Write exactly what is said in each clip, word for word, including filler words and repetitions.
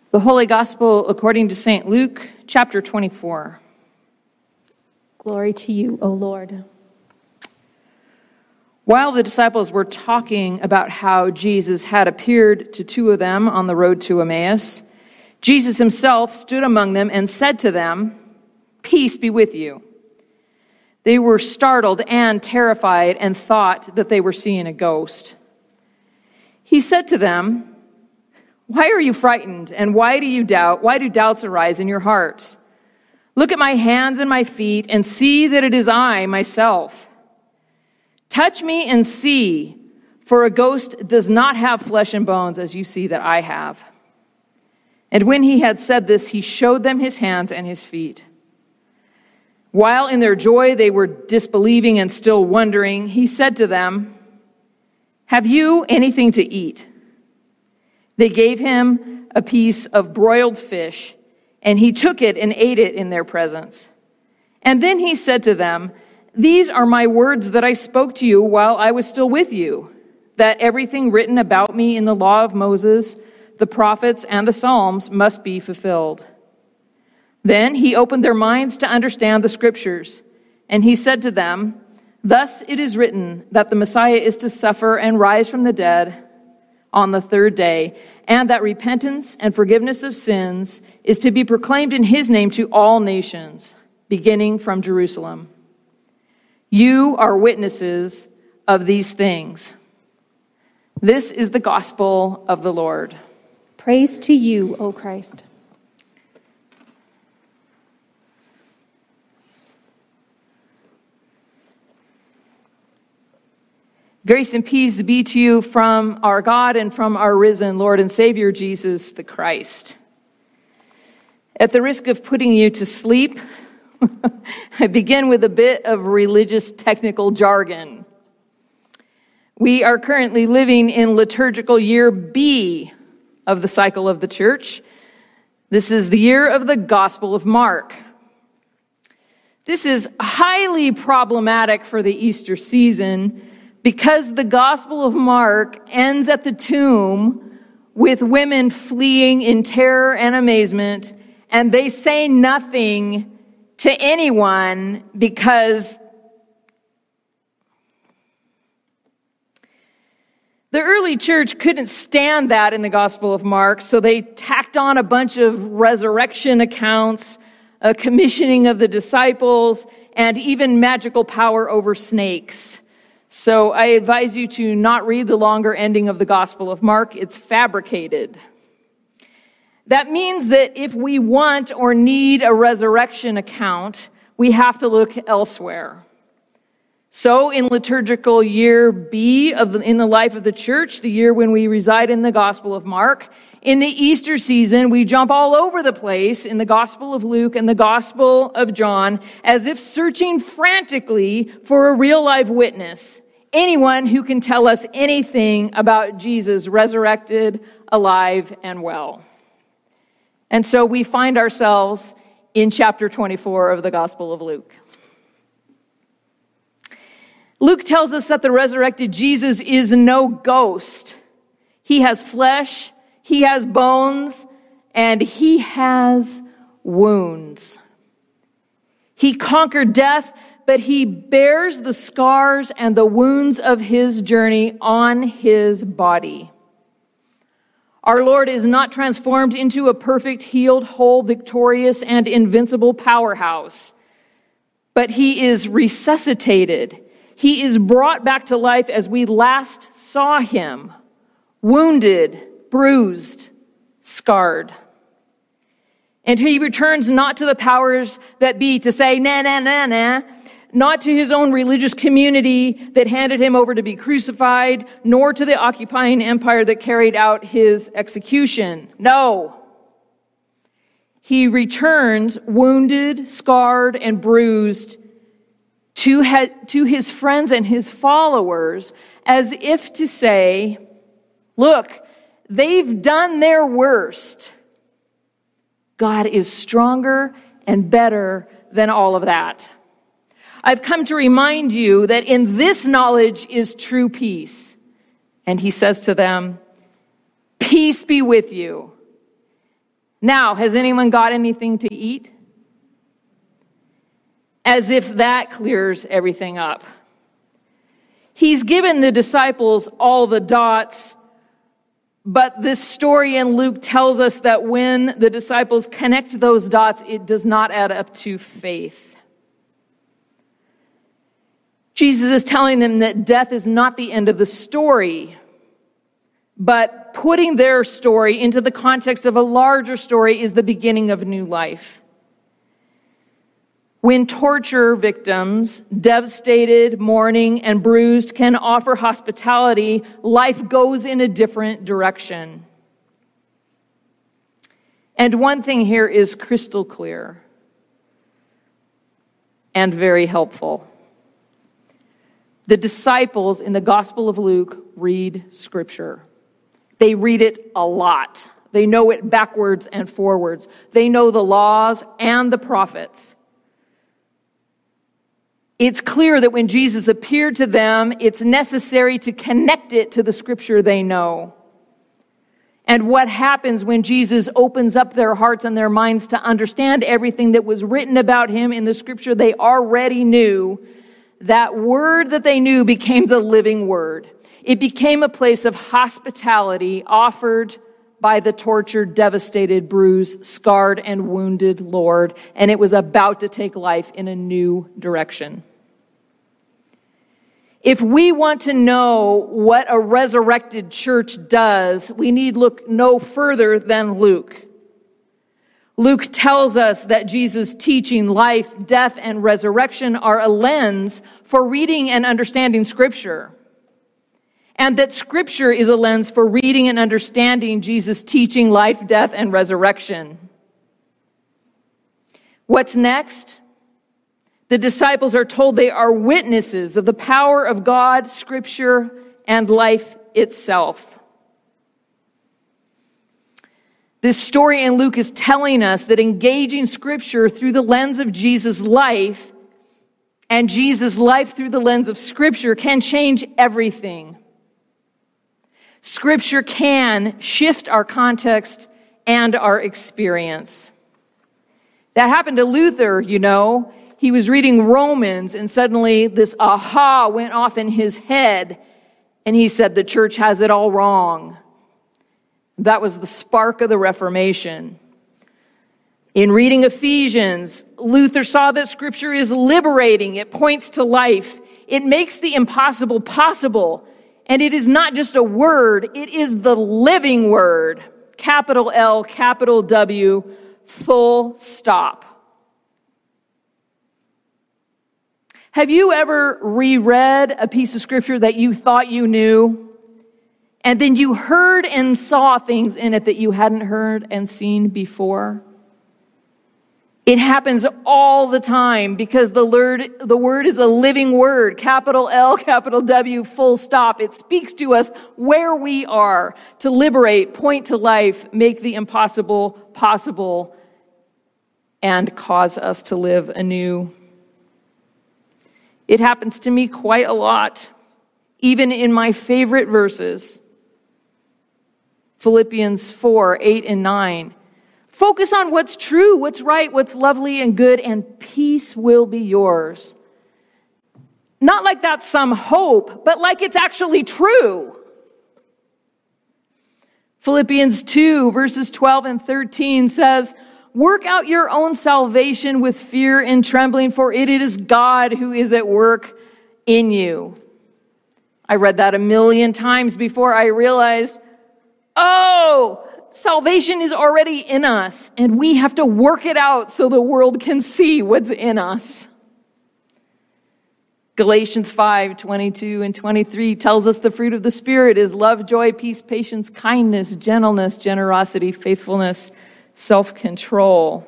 The Holy Gospel according to Saint Luke, chapter twenty-four. Glory to you, O Lord. While the disciples were talking about how Jesus had appeared to two of them on the road to Emmaus, Jesus himself stood among them and said to them, "Peace be with you." They were startled and terrified and thought that they were seeing a ghost. He said to them, "Why are you frightened, and why do you doubt? Why do doubts arise in your hearts? Look at my hands and my feet, and see that it is I myself. Touch me and see, for a ghost does not have flesh and bones, as you see that I have." And when he had said this, he showed them his hands and his feet. While in their joy they were disbelieving and still wondering, he said to them, "Have you anything to eat?" They gave him a piece of broiled fish, and he took it and ate it in their presence. And then he said to them, "These are my words that I spoke to you while I was still with you, that everything written about me in the law of Moses, the prophets, and the Psalms must be fulfilled." Then he opened their minds to understand the scriptures, and he said to them, "Thus it is written that the Messiah is to suffer and rise from the dead on the third day, and that repentance and forgiveness of sins is to be proclaimed in his name to all nations, beginning from Jerusalem. You are witnesses of these things." This is the gospel of the Lord. Praise to you, O Christ. Grace and peace be to you from our God and from our risen Lord and Savior, Jesus the Christ. At the risk of putting you to sleep, I begin with a bit of religious technical jargon. We are currently living in liturgical year B of the cycle of the church. This is the year of the Gospel of Mark. This is highly problematic for the Easter season because the Gospel of Mark ends at the tomb with women fleeing in terror and amazement, and they say nothing to anyone because the early church couldn't stand that in the Gospel of Mark, so they tacked on a bunch of resurrection accounts, a commissioning of the disciples, and even magical power over snakes. So I advise you to not read the longer ending of the Gospel of Mark. It's fabricated. That means that if we want or need a resurrection account, we have to look elsewhere. So in liturgical year B of the, in the life of the church, the year when we reside in the Gospel of Mark, in the Easter season, we jump all over the place in the Gospel of Luke and the Gospel of John, as if searching frantically for a real live witness, anyone who can tell us anything about Jesus resurrected, alive, and well. And so we find ourselves in chapter twenty-four of the Gospel of Luke. Luke tells us that the resurrected Jesus is no ghost. He has flesh, he has bones, and he has wounds. He conquered death, but he bears the scars and the wounds of his journey on his body. Our Lord is not transformed into a perfect, healed, whole, victorious, and invincible powerhouse, but he is resuscitated. He is brought back to life as we last saw him, wounded, bruised, scarred. And he returns not to the powers that be to say, nah, nah, nah, nah, not to his own religious community that handed him over to be crucified, nor to the occupying empire that carried out his execution. No. He returns wounded, scarred, and bruised to, he- to his friends and his followers, as if to say, look, they've done their worst. God is stronger and better than all of that. I've come to remind you that in this knowledge is true peace. And he says to them, peace be with you. Now, has anyone got anything to eat? As if that clears everything up. He's given the disciples all the dots, but this story in Luke tells us that when the disciples connect those dots, it does not add up to faith. Jesus is telling them that death is not the end of the story, but putting their story into the context of a larger story is the beginning of new life. When torture victims, devastated, mourning, and bruised, can offer hospitality, life goes in a different direction. And one thing here is crystal clear and very helpful. The disciples in the Gospel of Luke read Scripture. They read it a lot. They know it backwards and forwards. They know the laws and the prophets. It's clear that when Jesus appeared to them, it's necessary to connect it to the Scripture they know. And what happens when Jesus opens up their hearts and their minds to understand everything that was written about him in the Scripture they already knew, that word that they knew became the living word. It became a place of hospitality offered by the tortured, devastated, bruised, scarred, and wounded Lord, and it was about to take life in a new direction. If we want to know what a resurrected church does, we need look no further than Luke. Luke tells us that Jesus' teaching, life, death, and resurrection are a lens for reading and understanding Scripture. And that Scripture is a lens for reading and understanding Jesus' teaching, life, death, and resurrection. What's next? The disciples are told they are witnesses of the power of God, Scripture, and life itself. This story in Luke is telling us that engaging Scripture through the lens of Jesus' life and Jesus' life through the lens of Scripture can change everything. Scripture can shift our context and our experience. That happened to Luther, you know. He was reading Romans, and suddenly this aha went off in his head, and he said, the church has it all wrong. That was the spark of the Reformation. In reading Ephesians, Luther saw that Scripture is liberating. It points to life. It makes the impossible possible. And it is not just a word, it is the living word. Capital L, capital W, full stop. Have you ever reread a piece of Scripture that you thought you knew, and then you heard and saw things in it that you hadn't heard and seen before? It happens all the time because the word, the word is a living word, capital L, capital W, full stop. It speaks to us where we are to liberate, point to life, make the impossible possible, and cause us to live anew. It happens to me quite a lot, even in my favorite verses. Philippians four, eight, and nine. Focus on what's true, what's right, what's lovely and good, and peace will be yours. Not like that's some hope, but like it's actually true. Philippians two, verses twelve and thirteen says, work out your own salvation with fear and trembling, for it is God who is at work in you. I read that a million times before I realized, oh, salvation is already in us, and we have to work it out so the world can see what's in us. Galatians five, twenty-two and twenty-three tells us the fruit of the Spirit is love, joy, peace, patience, kindness, gentleness, generosity, faithfulness, self-control.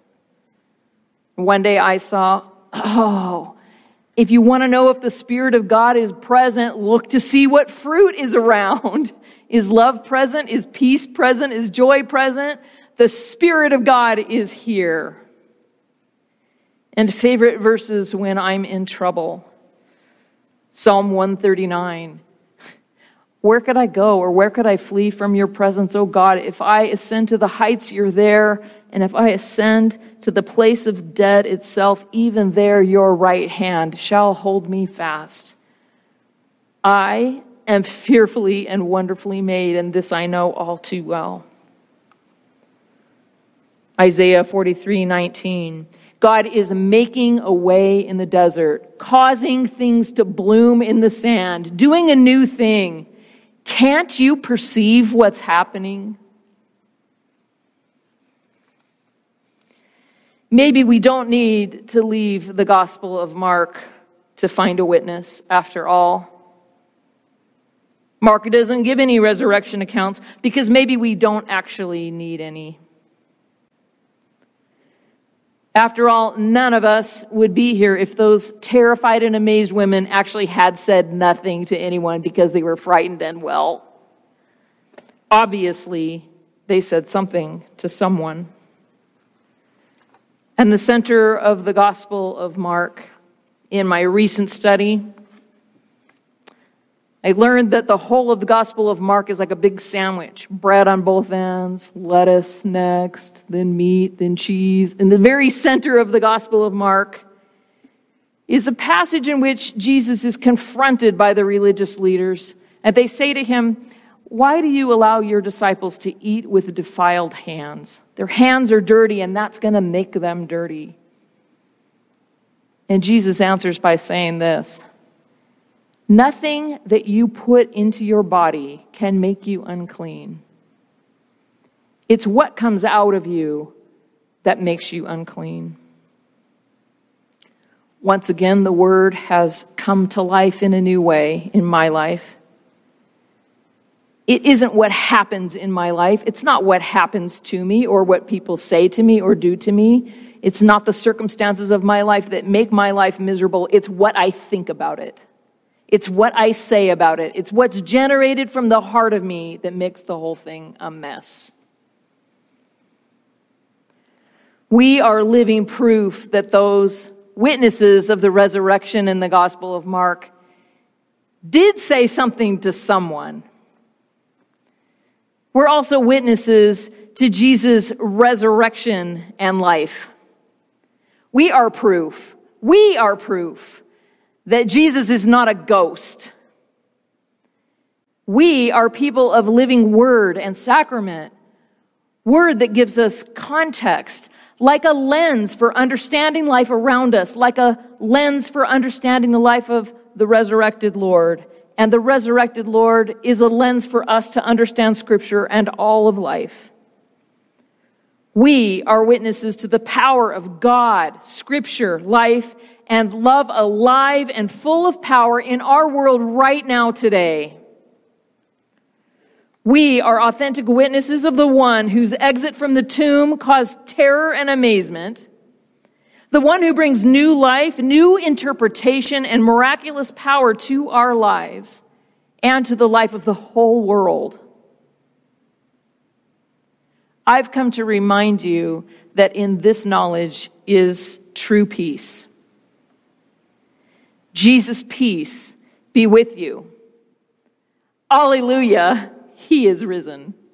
One day I saw, oh, if you want to know if the Spirit of God is present, look to see what fruit is around. Is love present? Is peace present? Is joy present? The Spirit of God is here. And favorite verses when I'm in trouble. Psalm one thirty-nine. Where could I go, or where could I flee from your presence, O God? If I ascend to the heights, you're there. And if I ascend to the place of death itself, even there your right hand shall hold me fast. I am fearfully and wonderfully made, and this I know all too well. Isaiah forty-three nineteen. God is making a way in the desert, causing things to bloom in the sand, doing a new thing. Can't you perceive what's happening? Maybe we don't need to leave the Gospel of Mark to find a witness after all. Mark doesn't give any resurrection accounts because maybe we don't actually need any. After all, none of us would be here if those terrified and amazed women actually had said nothing to anyone because they were frightened and well. Obviously, they said something to someone. And the center of the Gospel of Mark, in my recent study, I learned that the whole of the Gospel of Mark is like a big sandwich. Bread on both ends, lettuce next, then meat, then cheese. In the very center of the Gospel of Mark is a passage in which Jesus is confronted by the religious leaders. And they say to him, "Why do you allow your disciples to eat with defiled hands? Their hands are dirty, and that's going to make them dirty." And Jesus answers by saying this: "Nothing that you put into your body can make you unclean. It's what comes out of you that makes you unclean." Once again, the word has come to life in a new way in my life. It isn't what happens in my life. It's not what happens to me or what people say to me or do to me. It's not the circumstances of my life that make my life miserable. It's what I think about it. It's what I say about it. It's what's generated from the heart of me that makes the whole thing a mess. We are living proof that those witnesses of the resurrection in the Gospel of Mark did say something to someone. We're also witnesses to Jesus' resurrection and life. We are proof. We are proof that Jesus is not a ghost. We are people of living word and sacrament. Word that gives us context, like a lens for understanding life around us, like a lens for understanding the life of the resurrected Lord. And the resurrected Lord is a lens for us to understand Scripture and all of life. We are witnesses to the power of God, Scripture, life, and love alive and full of power in our world right now today. We are authentic witnesses of the one whose exit from the tomb caused terror and amazement, the one who brings new life, new interpretation, and miraculous power to our lives and to the life of the whole world. I've come to remind you that in this knowledge is true peace. Jesus' peace be with you. Alleluia, he is risen.